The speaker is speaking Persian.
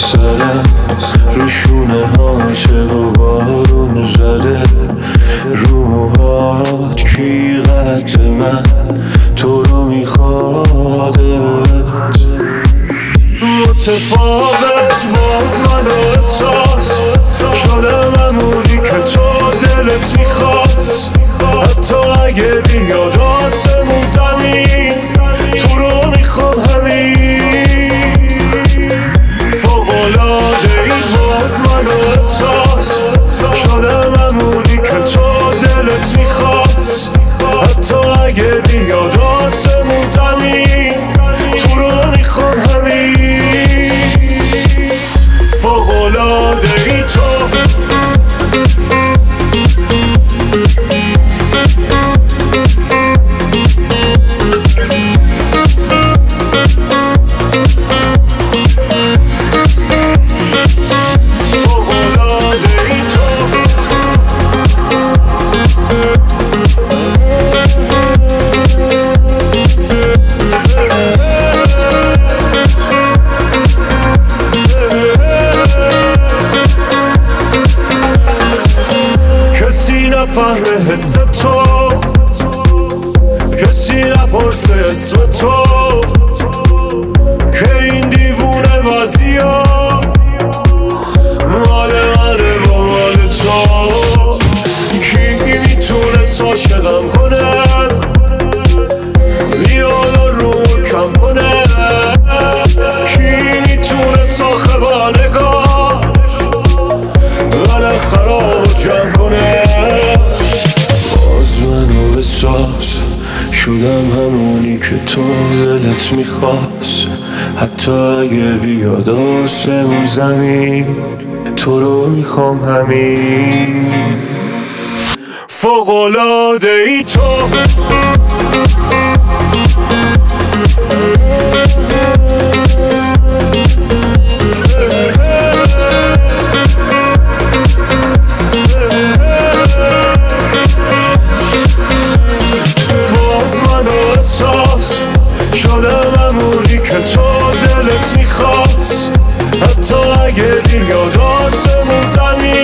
سرم رو شونه هاته و بارون زده رو موهات کی قد من تو رو میخوادت متفاوت باز من احساس شدم همونی که تو دلت میخواست حتی اگه بیاد آسمون زمین تو رو میخوام همین فوق‌العاده ای باز من احساس شدم همونی که تو دلت میخواست حتی اگه بیاد آسمون زمین تو رو میخوام همین فوق‌العاده ای تو نفهمه حس تو کسی نپرسه اسم تو که این دیوونه وضعیات مال منه با مال تو کی میتونه عاشقم کنه بیاد و رو کم کنه کی میتونه صاحب نگاش من خراب جمع کنه شدم همونی که تو دلت میخواست حتی اگه بیاد آسمون زمین تو رو میخوام همین فوق‌العاده ای تو شدم همونی که تو دلت میخواست حتی اگه بیاد آسمون زمین